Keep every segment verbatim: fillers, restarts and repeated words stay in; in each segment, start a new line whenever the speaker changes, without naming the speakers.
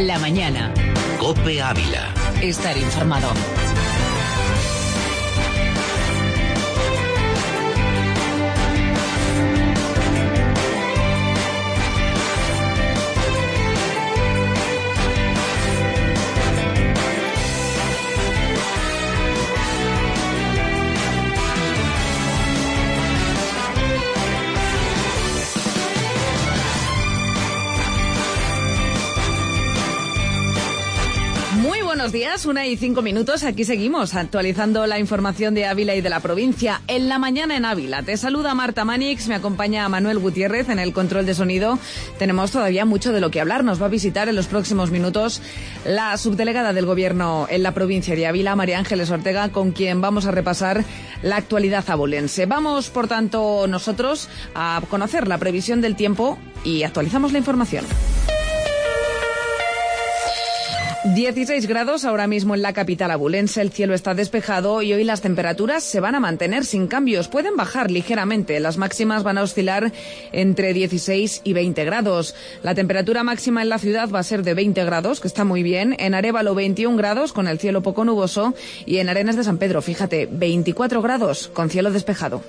La mañana.
COPE Ávila.
Estar informado.
Buenos días, una y cinco minutos. Aquí seguimos actualizando la información de Ávila y de la provincia. En la mañana en Ávila. Te saluda Marta Manix, me acompaña Manuel Gutiérrez en el control de sonido. Tenemos todavía mucho de lo que hablar. Nos va a visitar en los próximos minutos la subdelegada del Gobierno en la provincia de Ávila, María Ángeles Ortega, con quien vamos a repasar la actualidad abulense. Vamos, por tanto, nosotros a conocer la previsión del tiempo y actualizamos la información. dieciséis grados ahora mismo en la capital abulense, el cielo está despejado y hoy las temperaturas se van a mantener sin cambios, pueden bajar ligeramente, las máximas van a oscilar entre dieciséis y veinte grados. La temperatura máxima en la ciudad va a ser de veinte grados, que está muy bien, en Arévalo veintiún grados con el cielo poco nuboso y en Arenas de San Pedro, fíjate, veinticuatro grados con cielo despejado.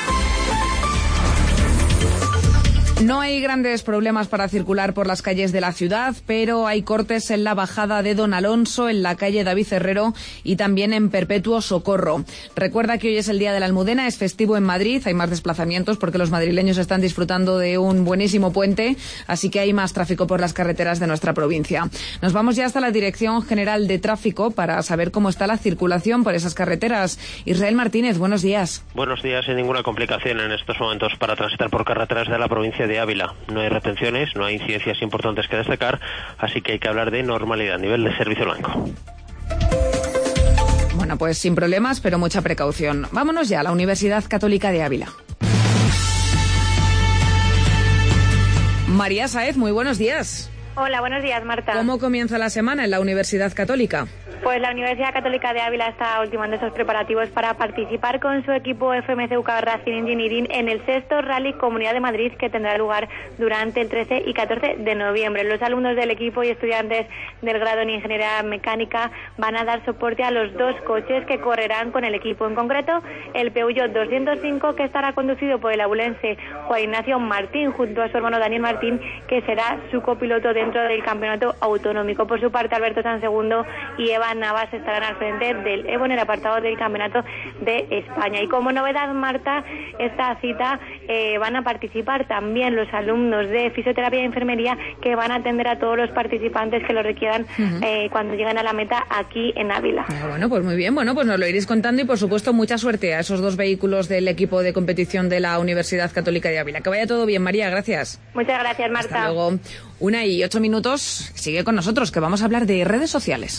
No hay grandes problemas para circular por las calles de la ciudad, pero hay cortes en la bajada de Don Alonso, en la calle David Herrero y también en Perpetuo Socorro. Recuerda que hoy es el Día de la Almudena, es festivo en Madrid, hay más desplazamientos porque los madrileños están disfrutando de un buenísimo puente, así que hay más tráfico por las carreteras de nuestra provincia. Nos vamos ya hasta la Dirección General de Tráfico para saber cómo está la circulación por esas carreteras. Israel Martínez, buenos días.
Buenos días, sin ninguna complicación en estos momentos para transitar por carreteras de la provincia de Ávila. No hay retenciones, no hay incidencias importantes que destacar, así que hay que hablar de normalidad a nivel de servicio blanco.
Bueno, pues sin problemas, pero mucha precaución. Vámonos ya a la Universidad Católica de Ávila. María Sáez, muy buenos días.
Hola, buenos días, Marta.
¿Cómo comienza la semana en la Universidad Católica?
Pues la Universidad Católica de Ávila está ultimando estos preparativos para participar con su equipo F M C U K Racing Engineering en el sexto Rally Comunidad de Madrid, que tendrá lugar durante el trece y catorce de noviembre. Los alumnos del equipo y estudiantes del grado en Ingeniería Mecánica van a dar soporte a los dos coches que correrán con el equipo. En concreto, el Peugeot doscientos cinco, que estará conducido por el abulense Juan Ignacio Martín, junto a su hermano Daniel Martín, que será su copiloto dentro del campeonato autonómico. Por su parte, Alberto Sansegundo y Eva Navas estarán al frente del Evo en el apartado del Campeonato de España. Y como novedad, Marta, esta cita eh, van a participar también los alumnos de Fisioterapia e Enfermería, que van a atender a todos los participantes que lo requieran uh-huh. eh, cuando lleguen a la meta aquí en Ávila.
Ah, bueno, pues muy bien, bueno, pues nos lo iréis contando y por supuesto mucha suerte a esos dos vehículos del equipo de competición de la Universidad Católica de Ávila. Que vaya todo bien, María, gracias.
Muchas gracias, Marta.
Hasta luego. Una y ocho minutos, sigue con nosotros, que vamos a hablar de redes sociales.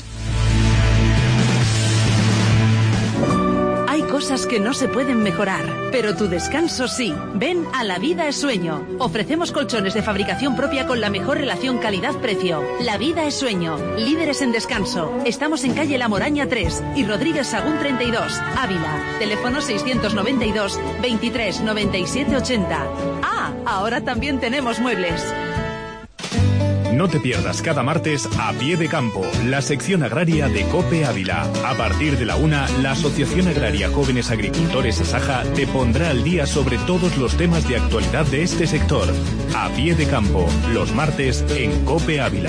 Hay cosas que no se pueden mejorar, pero tu descanso sí. Ven a La Vida es Sueño. Ofrecemos colchones de fabricación propia con la mejor relación calidad-precio. La Vida es Sueño. Líderes en descanso. Estamos en calle La Moraña tres y Rodríguez Sagún treinta y dos, Ávila. Teléfono seiscientos noventa y dos, veintitrés, noventa y siete, ochenta. Ah, ahora también tenemos muebles.
No te pierdas cada martes A Pie de Campo, la sección agraria de COPE Ávila. A partir de la una, la Asociación Agraria Jóvenes Agricultores Asaja te pondrá al día sobre todos los temas de actualidad de este sector. A Pie de Campo, los martes en COPE Ávila.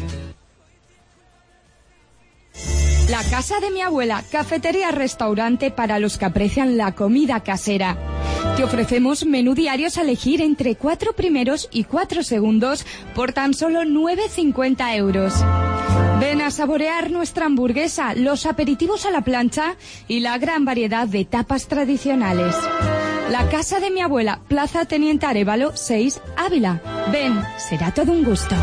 La casa de mi abuela, cafetería-restaurante para los que aprecian la comida casera. Te ofrecemos menú diarios a elegir entre cuatro primeros y cuatro segundos por tan solo nueve cincuenta euros. Ven a saborear nuestra hamburguesa, los aperitivos a la plancha y la gran variedad de tapas tradicionales. La casa de mi abuela, Plaza Teniente Arévalo seis, Ávila. Ven, será todo un gusto.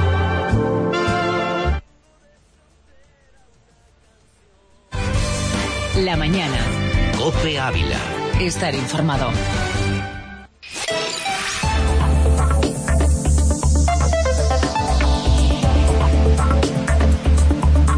La mañana.
COPE Ávila.
Estar informado.
Aquí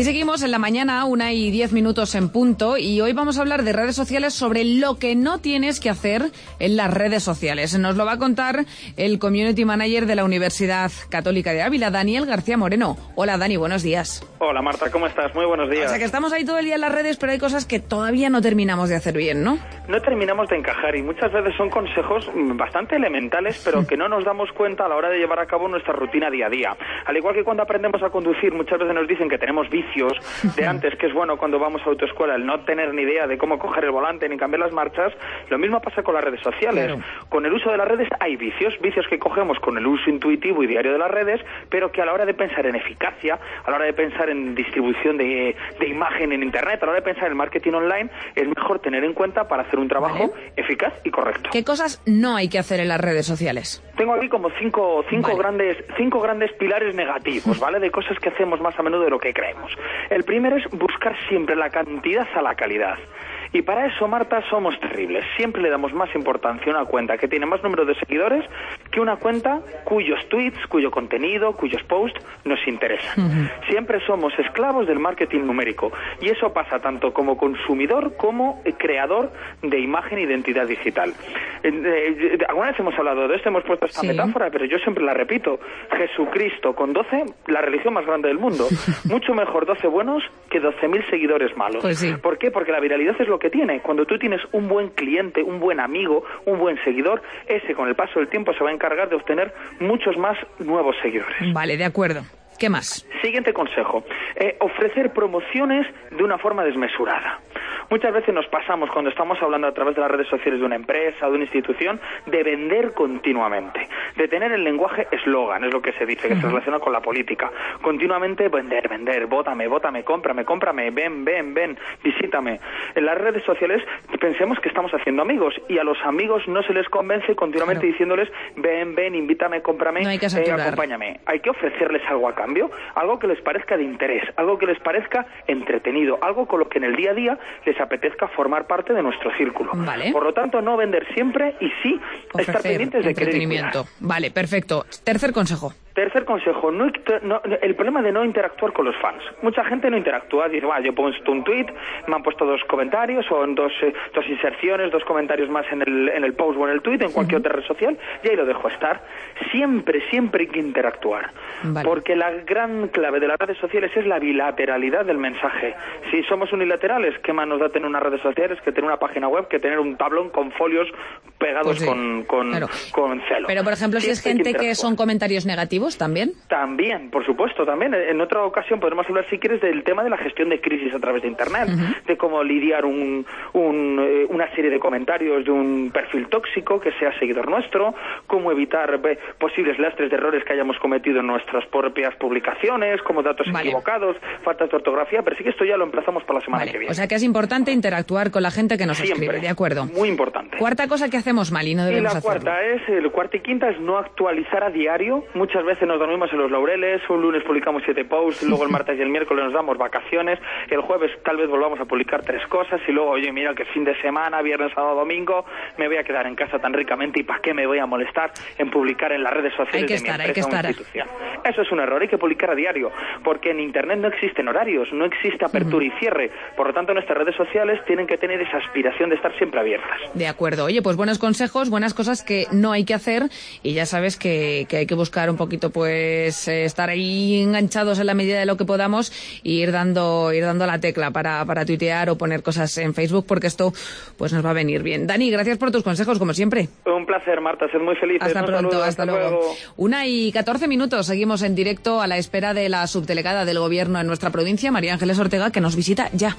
Aquí seguimos en la mañana, una y diez minutos en punto, y hoy vamos a hablar de redes sociales, sobre lo que no tienes que hacer en las redes sociales. Nos lo va a contar el Community Manager de la Universidad Católica de Ávila, Daniel García Moreno. Hola Dani, buenos días.
Hola Marta, ¿cómo estás? Muy buenos días.
O sea que estamos ahí todo el día en las redes, pero hay cosas que todavía no terminamos de hacer bien, ¿no?
No terminamos de encajar y muchas veces son consejos bastante elementales, pero que no nos damos cuenta a la hora de llevar a cabo nuestra rutina día a día. Al igual que cuando aprendemos a conducir, muchas veces nos dicen que tenemos vicios de antes, que es bueno cuando vamos a autoescuela el no tener ni idea de cómo coger el volante ni cambiar las marchas. Lo mismo pasa con las redes sociales. Claro. Con el uso de las redes hay vicios, vicios que cogemos con el uso intuitivo y diario de las redes, pero que a la hora de pensar en eficacia, a la hora de pensar en distribución de, de imagen en Internet, a la hora de pensar en marketing online, es mejor tener en cuenta para hacer un trabajo vale. eficaz y correcto.
¿Qué cosas no hay que hacer en las redes sociales?
Tengo aquí como cinco, cinco, vale. grandes, cinco grandes pilares negativos, ¿vale? De cosas que hacemos más a menudo de lo que creemos. El primero es buscar siempre la cantidad a la calidad. Y para eso, Marta, somos terribles. Siempre le damos más importancia a una cuenta que tiene más número de seguidores que una cuenta cuyos tweets, cuyo contenido, cuyos posts nos interesan. Uh-huh. Siempre somos esclavos del marketing numérico. Y eso pasa tanto como consumidor como creador de imagen e identidad digital. Eh, eh, alguna vez hemos hablado de esto, hemos puesto esta sí. metáfora, pero yo siempre la repito. Jesucristo con doce, la religión más grande del mundo. Mucho mejor doce buenos que doce mil seguidores malos.
Pues sí.
¿Por qué? Porque la viralidad es lo que tiene. Cuando tú tienes un buen cliente, un buen amigo, un buen seguidor, ese con el paso del tiempo se va a encargar de obtener muchos más nuevos seguidores.
Vale, de acuerdo. ¿Qué más?
Siguiente consejo, eh, ofrecer promociones de una forma desmesurada. Muchas veces nos pasamos, cuando estamos hablando a través de las redes sociales de una empresa o de una institución, de vender continuamente, de tener el lenguaje eslogan, es lo que se dice, que uh-huh. se relaciona con la política. Continuamente vender, vender, vótame, vótame, cómprame, cómprame, ven, ven, ven, visítame. En las redes sociales pensemos que estamos haciendo amigos y a los amigos no se les convence continuamente claro. diciéndoles ven, ven, invítame, cómprame,
no hay que
eh, acompáñame. Hay que ofrecerles algo a cambio, algo que les parezca de interés, algo que les parezca entretenido, algo con lo que en el día a día les apetezca formar parte de nuestro círculo.
Vale.
Por lo tanto, no vender siempre y sí ofrecer estar pendientes de querer cuidar.
Vale, perfecto. Tercer consejo.
Tercer consejo, no, no, el problema de no interactuar con los fans. Mucha gente no interactúa, dice, va, yo he puesto un tweet, me han puesto dos comentarios o en dos, eh, dos inserciones, dos comentarios más en el, en el post o en el tweet, en cualquier uh-huh. otra red social, y ahí lo dejo estar. Siempre, siempre hay que interactuar. Vale. Porque la gran clave de las redes sociales es la bilateralidad del mensaje. Si somos unilaterales, ¿qué más nos da tener unas redes sociales que tener una página web, que tener un tablón con folios pegados pues sí. con, con, claro. con celo?
Pero, por ejemplo, siempre si es gente que, que son comentarios negativos, ¿también?
También, por supuesto, también. En otra ocasión podremos hablar, si quieres, del tema de la gestión de crisis a través de Internet, uh-huh. de cómo lidiar un, un, eh, una serie de comentarios de un perfil tóxico que sea seguidor nuestro, cómo evitar eh, posibles lastres de errores que hayamos cometido en nuestras propias publicaciones, como datos vale. equivocados, faltas de ortografía, pero sí que esto ya lo emplazamos para la semana
vale.
que viene.
O sea que es importante interactuar con la gente que nos
Siempre.
escribe, ¿de acuerdo?
Muy importante.
Cuarta cosa que hacemos mal y no debemos hacerlo.
Y la cuarta es, el cuarta y quinta es no actualizar a diario. Muchas veces nos dormimos en los laureles, un lunes publicamos siete posts, luego el martes y el miércoles nos damos vacaciones, el jueves tal vez volvamos a publicar tres cosas y luego, oye, mira que fin de semana, viernes, sábado, domingo, me voy a quedar en casa tan ricamente y ¿para qué me voy a molestar en publicar en las redes sociales
hay que
de
estar,
mi empresa
hay que estar.
o institución? Eso es un error, hay que publicar a diario, porque en Internet no existen horarios, no existe apertura uh-huh. y cierre, por lo tanto nuestras redes sociales tienen que tener esa aspiración de estar siempre abiertas.
De acuerdo, oye, pues buenos consejos, buenas cosas que no hay que hacer y ya sabes que, que hay que buscar un poquito, pues, eh, estar ahí enganchados en la medida de lo que podamos y ir dando ir dando la tecla para, para tuitear o poner cosas en Facebook, porque esto pues nos va a venir bien. Dani, gracias por tus consejos, como siempre.
Un placer, Marta, sed muy felices.
Hasta
Un
pronto,
saludo,
hasta, hasta luego. luego. Una y catorce minutos, seguimos en directo a la espera de la subdelegada del Gobierno en nuestra provincia, María Ángeles Ortega, que nos visita ya.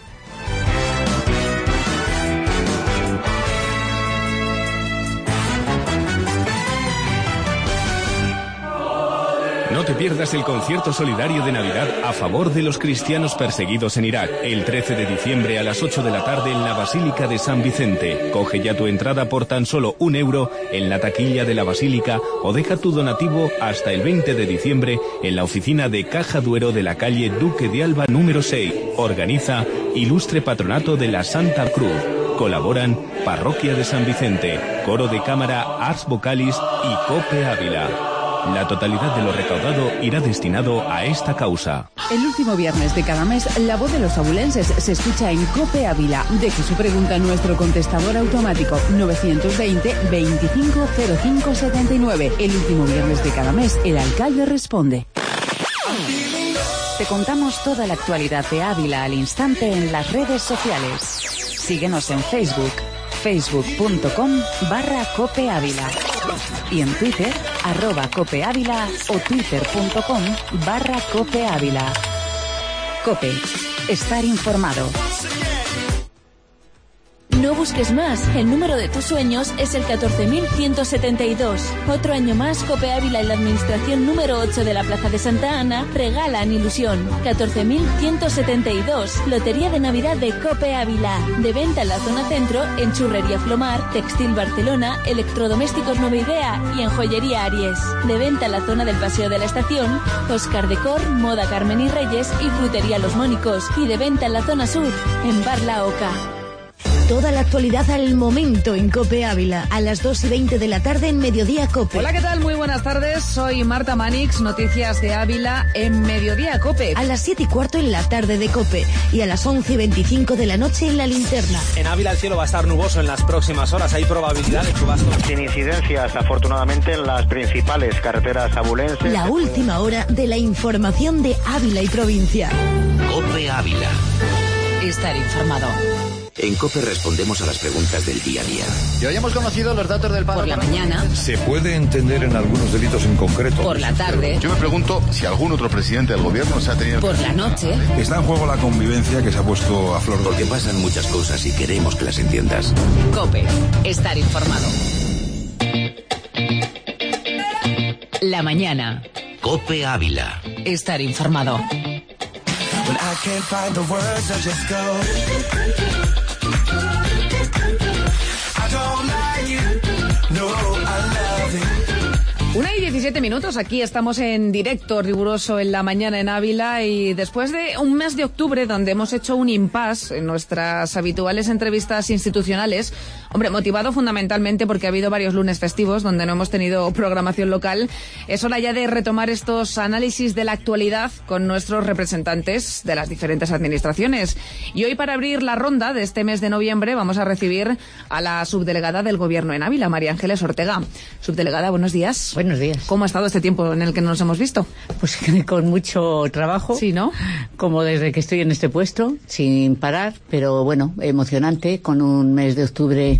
No te pierdas el concierto solidario de Navidad a favor de los cristianos perseguidos en Irak, el trece de diciembre a las ocho de la tarde en la Basílica de San Vicente. Coge ya tu entrada por tan solo un euro en la taquilla de la Basílica o deja tu donativo hasta el veinte de diciembre en la oficina de Caja Duero de la calle Duque de Alba número seis. Organiza Ilustre Patronato de la Santa Cruz. Colaboran Parroquia de San Vicente, Coro de Cámara Ars Vocalis y Cope Ávila. La totalidad de lo recaudado irá destinado a esta causa.
El último viernes de cada mes, la voz de los abulenses se escucha en COPE Ávila. Deje su pregunta en nuestro contestador automático novecientos veinte, veinticinco cero cinco setenta y nueve. El último viernes de cada mes, el alcalde responde. Te contamos toda la actualidad de Ávila al instante en las redes sociales. Síguenos en Facebook, facebook.com barra Cope Ávila. Y en Twitter, arroba Cope Ávila o twitter.com barra Cope Ávila. Cope, estar informado.
No busques más, el número de tus sueños es el catorce mil ciento setenta y dos. Otro año más, Cope Ávila y la administración número ocho de la Plaza de Santa Ana regalan ilusión. catorce mil ciento setenta y dos. Lotería de Navidad de Cope Ávila. De venta en la zona centro, en Churrería Flomar, Textil Barcelona, Electrodomésticos Nueva Idea y en Joyería Aries. De venta en la zona del Paseo de la Estación, Oscar Decor, Moda Carmen y Reyes y Frutería Los Mónicos. Y de venta en la zona sur, en Bar La Oca.
Toda la actualidad al momento en COPE Ávila, a las dos y veinte de la tarde en Mediodía COPE.
Hola, ¿qué tal? Muy buenas tardes, soy Marta Manix, noticias de Ávila en Mediodía COPE.
A las siete y cuarto en la tarde de COPE y a las once y veinticinco de la noche en La Linterna.
En Ávila el cielo va a estar nuboso en las próximas horas, hay probabilidad de chubascos.
Sin incidencias, afortunadamente, en las principales carreteras abulenses.
La última hora de la información de Ávila y provincia.
COPE Ávila.
Estar informado.
En COPE respondemos a las preguntas del día a día.
Y hoy hemos conocido los datos del paro.
Por la mañana.
¿Se puede entender en algunos delitos en concreto?
Por la tarde.
Yo me pregunto si algún otro presidente del gobierno se ha tenido...
Por la noche.
Está en juego la convivencia que se ha puesto a flor de...
Porque pasan muchas cosas y queremos que las entiendas.
COPE. Estar informado. La mañana.
COPE Ávila.
Estar informado.
When I can't find the words, I just go. I don't like it, no, I love it.
Una y diecisiete minutos, aquí estamos en directo riguroso en la mañana en Ávila y después de un mes de octubre donde hemos hecho un impasse en nuestras habituales entrevistas institucionales, hombre, motivado fundamentalmente porque ha habido varios lunes festivos donde no hemos tenido programación local, es hora ya de retomar estos análisis de la actualidad con nuestros representantes de las diferentes administraciones. Y hoy, para abrir la ronda de este mes de noviembre, vamos a recibir a la subdelegada del Gobierno en Ávila, María Ángeles Ortega. Subdelegada, buenos días.
Buenos días.
¿Cómo ha estado este tiempo en el que no nos hemos visto?
Pues con mucho trabajo.
Sí, ¿no?
Como desde que estoy en este puesto, sin parar, pero bueno, emocionante, con un mes de octubre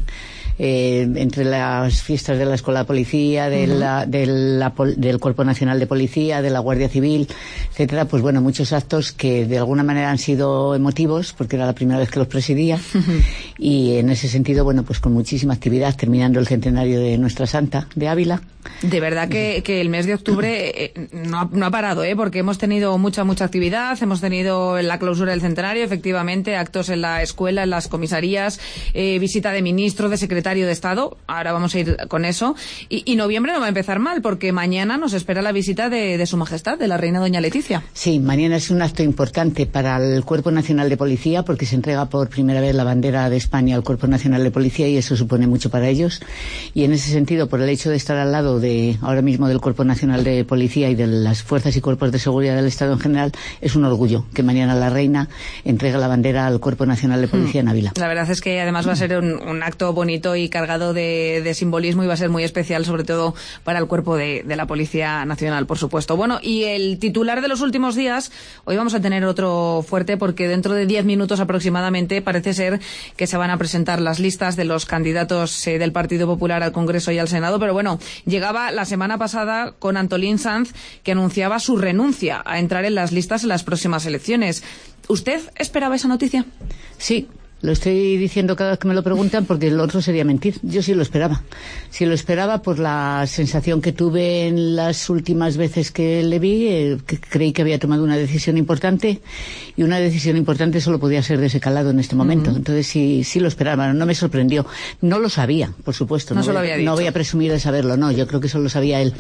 eh, entre las fiestas de la Escuela de Policía, de uh-huh. la, de la, del Cuerpo Nacional de Policía, de la Guardia Civil, etcétera. Pues bueno, muchos actos que de alguna manera han sido emotivos, porque era la primera vez que los presidía, uh-huh. y en ese sentido, bueno, pues con muchísima actividad, terminando el centenario de Nuestra Santa de Ávila.
De verdad que, que el mes de octubre eh, no, ha, no ha parado, ¿eh? Porque hemos tenido mucha, mucha actividad, hemos tenido la clausura del centenario, efectivamente, actos en la escuela, en las comisarías, eh, visita de ministro, de secretario de Estado, ahora vamos a ir con eso, y, y noviembre no va a empezar mal, porque mañana nos espera la visita de, de Su Majestad, de la Reina Doña Leticia.
Sí, mañana es un acto importante para el Cuerpo Nacional de Policía, porque se entrega por primera vez la bandera de España al Cuerpo Nacional de Policía, y eso supone mucho para ellos, y en ese sentido, por el hecho de estar al lado de ahora mismo del Cuerpo Nacional de Policía y de las fuerzas y cuerpos de seguridad del Estado en general, es un orgullo que mañana la Reina entregue la bandera al Cuerpo Nacional de Policía hmm. en Ávila.
La verdad es que además va a ser un, un acto bonito y cargado de, de simbolismo, y va a ser muy especial, sobre todo para el cuerpo de, de la Policía Nacional, por supuesto. Bueno, y el titular de los últimos días, hoy vamos a tener otro fuerte, porque dentro de diez minutos aproximadamente parece ser que se van a presentar las listas de los candidatos eh, del Partido Popular al Congreso y al Senado, pero bueno, llegaba la semana pasada con Antolín Sanz, que anunciaba su renuncia a entrar en las listas en las próximas elecciones. ¿Usted esperaba esa noticia?
Sí. Lo estoy diciendo cada vez que me lo preguntan, porque lo otro sería mentir. Yo sí lo esperaba. Sí lo esperaba por la sensación que tuve en las últimas veces que le vi, eh, que creí que había tomado una decisión importante, y una decisión importante solo podía ser de ese calado en este momento. Uh-huh. Entonces sí, sí lo esperaba, no me sorprendió. No lo sabía, por supuesto.
No,
no,
se lo
voy,
había dicho.
No voy a presumir de saberlo, no. Yo creo que eso lo sabía él.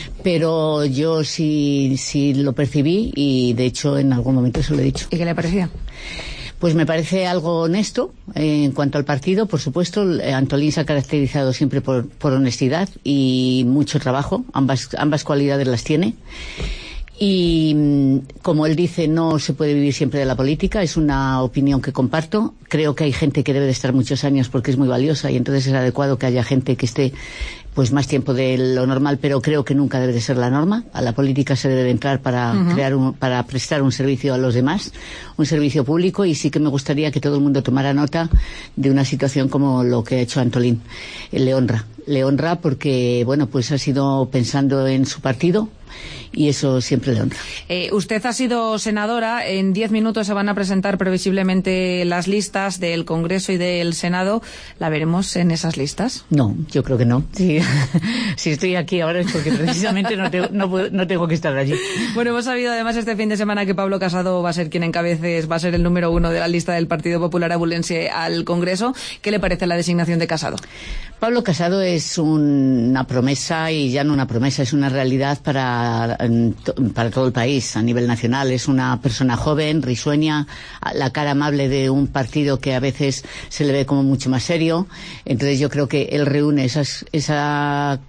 Pero yo sí, sí lo percibí, y de hecho en algún momento se lo he dicho.
¿Y qué le parecía?
Pues me parece algo honesto. Eh, en cuanto al partido, por supuesto, Antolín se ha caracterizado siempre por, por honestidad y mucho trabajo. Ambas, ambas cualidades las tiene. Y como él dice, no se puede vivir siempre de la política, es una opinión que comparto. Creo que hay gente que debe de estar muchos años porque es muy valiosa y entonces es adecuado que haya gente que esté pues más tiempo de lo normal, pero creo que nunca debe de ser la norma. A la política se debe de entrar para uh-huh. crear un, para prestar un servicio a los demás, un servicio público, y sí que me gustaría que todo el mundo tomara nota de una situación como lo que ha hecho Antolín. Le honra, le honra porque, bueno, pues ha sido pensando en su partido, y eso siempre le honra.
Eh, usted ha sido senadora. En diez minutos se van a presentar previsiblemente las listas del Congreso y del Senado. ¿La veremos en esas listas?
No, yo creo que no. Sí. Si estoy aquí ahora es porque precisamente no, te, no, puedo, no tengo que estar allí.
Bueno, hemos sabido además este fin de semana que Pablo Casado va a ser quien encabece, va a ser el número uno de la lista del Partido Popular Abulense al Congreso. ¿Qué le parece la designación de Casado?
Pablo Casado es un, una promesa, y ya no una promesa, es una realidad para, para todo el país a nivel nacional. Es una persona joven, risueña, la cara amable de un partido que a veces se le ve como mucho más serio. Entonces yo creo que él reúne esas, esa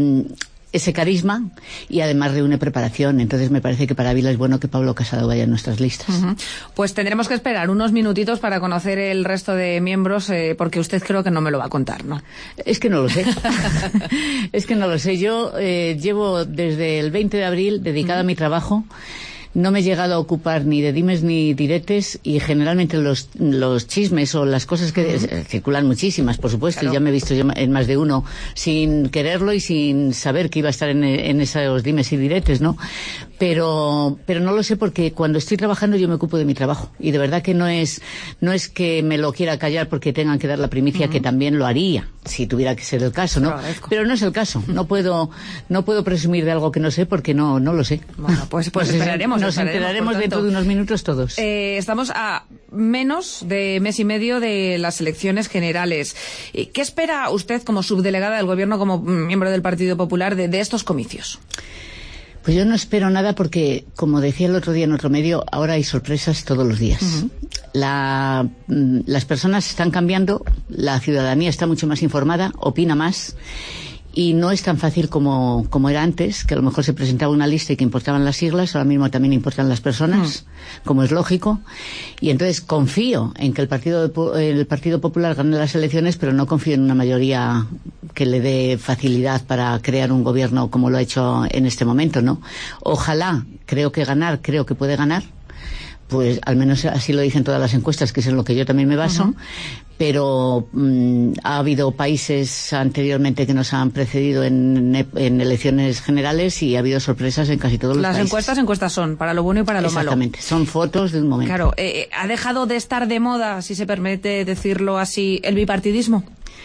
ese carisma y además reúne preparación. Entonces me parece que para Ávila es bueno que Pablo Casado vaya a nuestras listas.
Uh-huh. Pues tendremos que esperar unos minutitos para conocer el resto de miembros, eh, porque usted creo que no me lo va a contar, ¿no?
Es que no lo sé. Es que no lo sé. Yo eh, llevo desde el veinte de abril dedicada uh-huh. a mi trabajo. No me he llegado a ocupar ni de dimes ni diretes, y generalmente los, los chismes o las cosas que uh-huh. circulan muchísimas, por supuesto, claro. Ya me he visto yo en más de uno sin quererlo y sin saber que iba a estar en, en esos dimes y diretes, ¿no? Pero, pero no lo sé, porque cuando estoy trabajando yo me ocupo de mi trabajo, y de verdad que no es, no es que me lo quiera callar porque tengan que dar la primicia, uh-huh. que también lo haría si tuviera que ser el caso, ¿no? Agradezco. Pero no es el caso. No puedo, no puedo presumir de algo que no sé, porque no, no lo sé.
Bueno, pues, pues esperaremos.
Nos enteraremos dentro de unos minutos todos.
Eh, estamos a menos de mes y medio de las elecciones generales. ¿Qué espera usted como subdelegada del Gobierno, como miembro del Partido Popular, de, de estos comicios?
Pues yo no espero nada porque, como decía el otro día en otro medio, ahora hay sorpresas todos los días. Uh-huh. La, las personas están cambiando, la ciudadanía está mucho más informada, opina más. Y no es tan fácil como, como era antes, que a lo mejor se presentaba una lista y que importaban las siglas. Ahora mismo también importan las personas, mm. como es lógico. Y entonces confío en que el Partido, el Partido Popular gane las elecciones, pero no confío en una mayoría que le dé facilidad para crear un gobierno como lo ha hecho en este momento, ¿no? Ojalá, creo que ganar, creo que puede ganar. Pues al menos así lo dicen todas las encuestas, que es en lo que yo también me baso. Uh-huh. Pero mmm, ha habido países anteriormente que nos han precedido en, en elecciones generales, y ha habido sorpresas en casi todos los
las
países. Las
encuestas, encuestas son, para lo bueno y para lo malo.
Exactamente, son fotos de un momento.
Claro, eh, ¿ha dejado de estar de moda, si se permite decirlo así, el bipartidismo?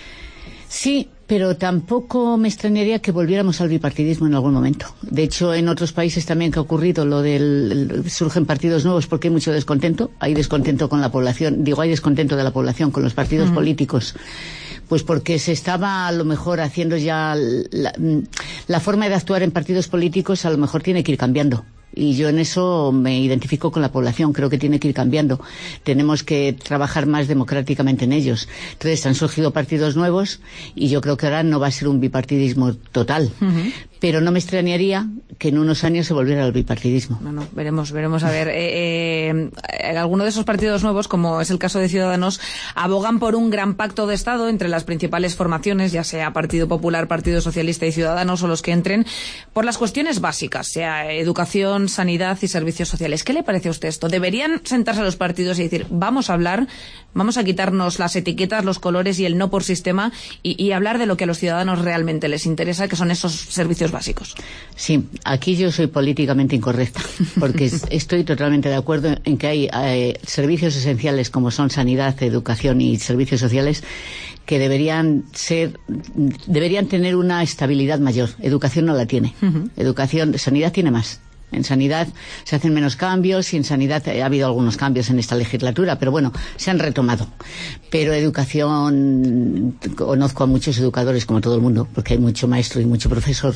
Sí, pero tampoco me extrañaría que volviéramos al bipartidismo en algún momento. De hecho, en otros países también que ha ocurrido lo del... surgen partidos nuevos porque hay mucho descontento. Hay descontento con la población, digo, hay descontento de la población con los partidos uh-huh. políticos. Pues porque se estaba a lo mejor haciendo ya... La, la forma de actuar en partidos políticos a lo mejor tiene que ir cambiando. Y yo en eso me identifico con la población, creo que tiene que ir cambiando. Tenemos que trabajar más democráticamente en ellos. Entonces han surgido partidos nuevos y yo creo que ahora no va a ser un bipartidismo total. Uh-huh. Pero no me extrañaría que en unos años se volviera al bipartidismo.
Bueno, veremos, veremos a ver. Eh, eh, algunos de esos partidos nuevos, como es el caso de Ciudadanos, abogan por un gran pacto de Estado entre las principales formaciones, ya sea Partido Popular, Partido Socialista y Ciudadanos, o los que entren, por las cuestiones básicas, sea educación, sanidad y servicios sociales. ¿Qué le parece a usted esto? ¿Deberían sentarse los partidos y decir, vamos a hablar, vamos a quitarnos las etiquetas, los colores y el no por sistema, y, y hablar de lo que a los ciudadanos realmente les interesa, que son esos servicios básicos?
Sí, aquí yo soy políticamente incorrecta, porque estoy totalmente de acuerdo en que hay eh, servicios esenciales como son sanidad, educación y servicios sociales que deberían ser, deberían tener una estabilidad mayor. Educación no la tiene. Uh-huh. Educación, sanidad tiene más. En sanidad se hacen menos cambios y en sanidad ha habido algunos cambios en esta legislatura, pero bueno, se han retomado. Pero educación, conozco a muchos educadores como todo el mundo, porque hay mucho maestro y mucho profesor,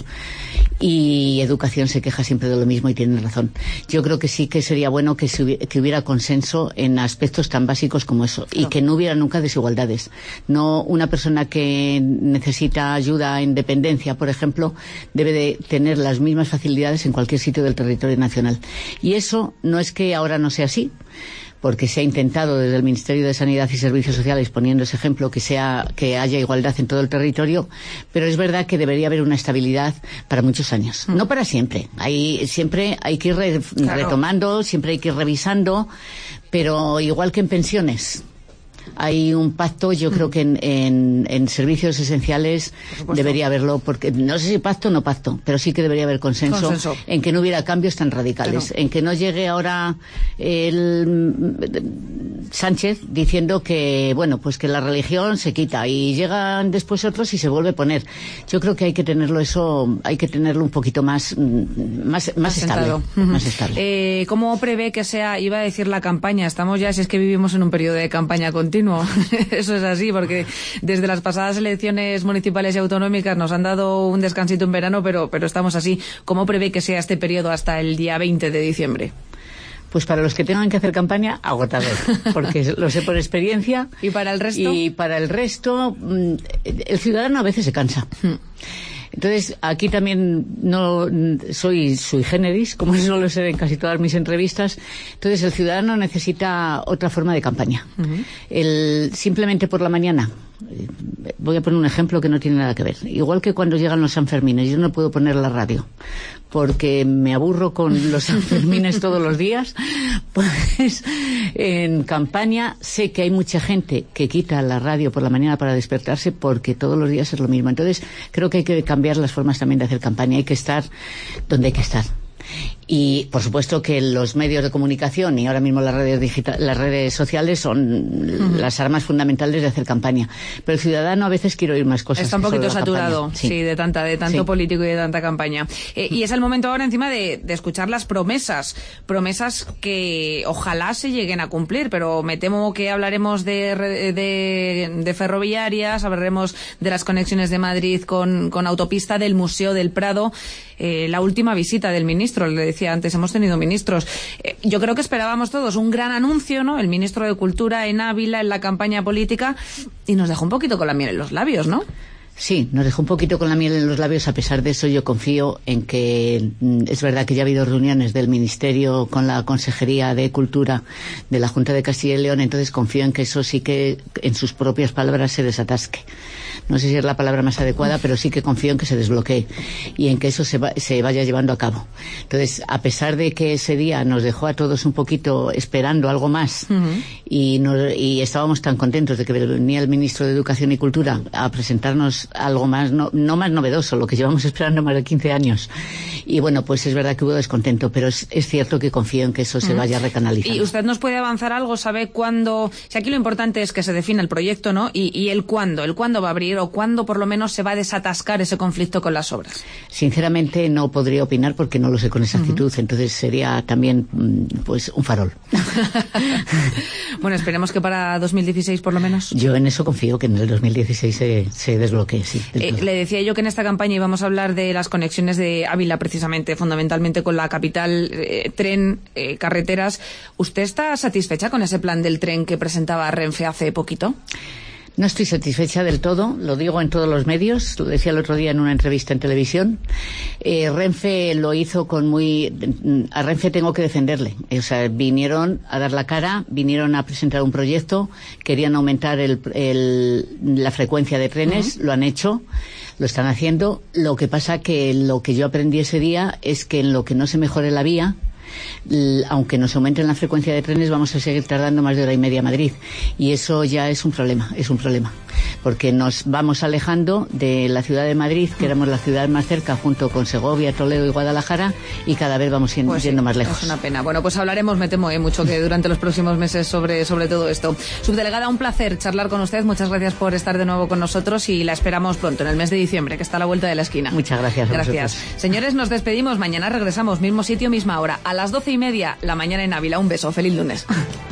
y educación se queja siempre de lo mismo y tienen razón. Yo creo que sí que sería bueno que, se hubiera, que hubiera consenso en aspectos tan básicos como eso, y que no hubiera nunca desigualdades. No una persona que necesita ayuda en dependencia, por ejemplo, debe de tener las mismas facilidades en cualquier sitio del territorio nacional. Y eso no es que ahora no sea así, porque se ha intentado desde el Ministerio de Sanidad y Servicios Sociales, poniendo ese ejemplo, que sea que haya igualdad en todo el territorio, pero es verdad que debería haber una estabilidad para muchos años, mm. no para siempre. Hay, siempre hay que ir re, claro. retomando, siempre hay que ir revisando, pero igual que en pensiones. Hay un pacto, yo creo que en, en, en servicios esenciales debería haberlo, porque no sé si pacto o no pacto, pero sí que debería haber consenso, consenso. en que no hubiera cambios tan radicales, claro. en que no llegue ahora el Sánchez diciendo que, bueno, pues que la religión se quita y llegan después otros y se vuelve a poner. Yo creo que hay que tenerlo eso, hay que tenerlo un poquito más, más, más estable. Uh-huh. Más estable.
Eh, ¿Cómo prevé que sea, iba a decir la campaña? Estamos ya, si es que vivimos en un periodo de campaña continua. Eso es así, porque desde las pasadas elecciones municipales y autonómicas nos han dado un descansito en verano, pero, pero estamos así. ¿Cómo prevé que sea este periodo hasta el día veinte de diciembre?
Pues para los que tengan que hacer campaña, agotador, porque lo sé por experiencia.
¿Y para el resto?
Y para el resto, el ciudadano a veces se cansa. Hmm. Entonces, aquí también no soy sui generis, como suelo ser en casi todas mis entrevistas. Entonces, el ciudadano necesita otra forma de campaña. Uh-huh. El, simplemente por la mañana, voy a poner un ejemplo que no tiene nada que ver. Igual que cuando llegan los Sanfermines, yo no puedo poner la radio, porque me aburro con los Sanfermines todos los días. Pues en campaña sé que hay mucha gente que quita la radio por la mañana para despertarse, porque todos los días es lo mismo. Entonces, creo que hay que cambiar las formas también de hacer campaña. Hay que estar donde hay que estar. Y por supuesto que los medios de comunicación y ahora mismo las redes digitales, las redes sociales son uh-huh. las armas fundamentales de hacer campaña. Pero el ciudadano a veces quiere oír más cosas.
Está un poquito saturado, sí. sí, de tanta, de tanto sí. político y de tanta campaña. Eh, y es el momento ahora encima de, de escuchar las promesas, promesas que ojalá se lleguen a cumplir, pero me temo que hablaremos de, de, de ferroviarias, hablaremos de las conexiones de Madrid con, con autopista, del Museo del Prado, eh, la última visita del ministro, le decía antes, hemos tenido ministros. Eh, yo creo que esperábamos todos un gran anuncio, ¿no? El ministro de Cultura en Ávila, en la campaña política, y nos dejó un poquito con la miel en los labios, ¿no?
Sí, nos dejó un poquito con la miel en los labios. A pesar de eso, yo confío en que mm, es verdad que ya ha habido reuniones del Ministerio con la Consejería de Cultura de la Junta de Castilla y León, entonces confío en que eso sí que, en sus propias palabras, se desatasque. No sé si es la palabra más adecuada, pero sí que confío en que se desbloquee y en que eso se, va, se vaya llevando a cabo. Entonces, a pesar de que ese día nos dejó a todos un poquito esperando algo más, uh-huh. y, no, y estábamos tan contentos de que venía el Ministro de Educación y Cultura a presentarnos algo más, no, no más novedoso, lo que llevamos esperando más de quince años. Y bueno, pues es verdad que hubo descontento, pero es, es cierto que confío en que eso se uh-huh. vaya recanalizando.
¿Y usted nos puede avanzar algo? ¿Sabe cuándo? Si aquí lo importante es que se defina el proyecto, ¿no? Y, y el cuándo, el cuándo va a abrir o cuándo por lo menos se va a desatascar ese conflicto con las obras.
Sinceramente no podría opinar porque no lo sé con exactitud, uh-huh. entonces sería también pues un farol.
Bueno, esperemos que para dos mil dieciséis por lo menos.
Yo en eso confío, que en el dos mil dieciséis se, se desbloquee, sí.
Eh, le decía yo que en esta campaña íbamos a hablar de las conexiones de Ávila precisamente, fundamentalmente con la capital, eh, tren, eh, carreteras. ¿Usted está satisfecha con ese plan del tren que presentaba Renfe hace poquito?
No estoy satisfecha del todo, lo digo en todos los medios, lo decía el otro día en una entrevista en televisión. Eh, Renfe lo hizo con muy... A Renfe tengo que defenderle. O sea, vinieron a dar la cara, vinieron a presentar un proyecto, querían aumentar el, el, la frecuencia de trenes, uh-huh. lo han hecho, lo están haciendo. Lo que pasa que lo que yo aprendí ese día es que en lo que no se mejore la vía, L- aunque nos aumenten la frecuencia de trenes, vamos a seguir tardando más de hora y media a Madrid. Y eso ya es un problema, es un problema. Porque nos vamos alejando de la ciudad de Madrid, que éramos la ciudad más cerca, junto con Segovia, Toledo y Guadalajara, y cada vez vamos yendo,
pues sí,
yendo más lejos.
Es una pena. Bueno, pues hablaremos, me temo, eh, mucho que durante los próximos meses sobre, sobre todo esto. Subdelegada, un placer charlar con usted. Muchas gracias por estar de nuevo con nosotros y la esperamos pronto, en el mes de diciembre, que está a la vuelta de la esquina.
Muchas gracias.
Gracias. Señores, nos despedimos. Mañana regresamos, mismo sitio, misma hora. A las doce y media, la mañana en Ávila. Un beso. Feliz lunes.